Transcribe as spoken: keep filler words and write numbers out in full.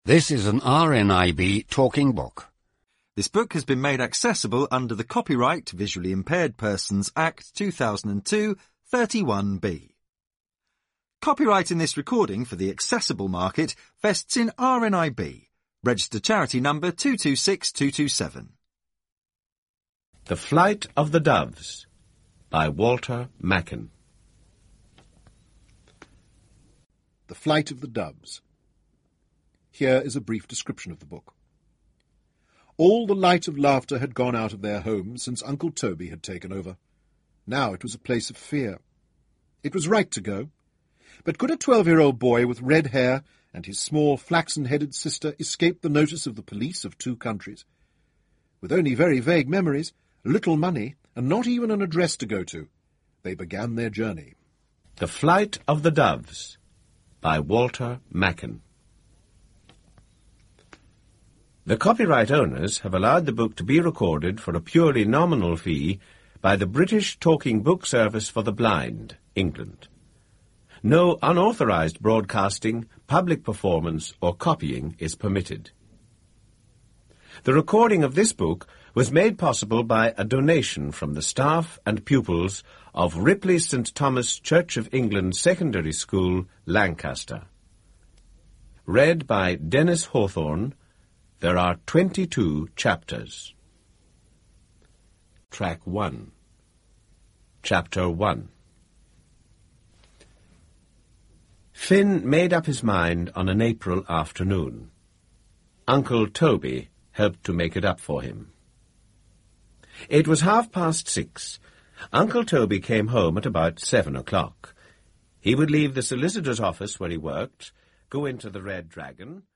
This is an R N I B talking book. This book has been made accessible under the Copyright Visually Impaired Persons Act two thousand two, thirty-one B. Copyright in this recording for the accessible market vests in R N I B, registered charity number two two six two two seven. The Flight of the Doves by Walter Mackin. The Flight of the Doves. Here is a brief description of the book. All the light of laughter had gone out of their home since Uncle Toby had taken over. Now it was a place of fear. It was right to go. But could a twelve-year-old boy with red hair and his small flaxen-headed sister escape the notice of the police of two countries? With only very vague memories, little money, and not even an address to go to, they began their journey. The Flight of the Doves by Walter Mackin. The copyright owners have allowed the book to be recorded for a purely nominal fee by the British Talking Book Service for the Blind, England. No unauthorized broadcasting, public performance, or copying is permitted. The recording of this book was made possible by a donation from the staff and pupils of Ripley Saint Thomas Church of England Secondary School, Lancaster. Read by Dennis Hawthorne. There are twenty-two chapters. Track one. Chapter one. Finn made up his mind on an April afternoon. Uncle Toby helped to make it up for him. It was half past six. Uncle Toby came home at about seven o'clock. He would leave the solicitor's office where he worked, go into the Red Dragon,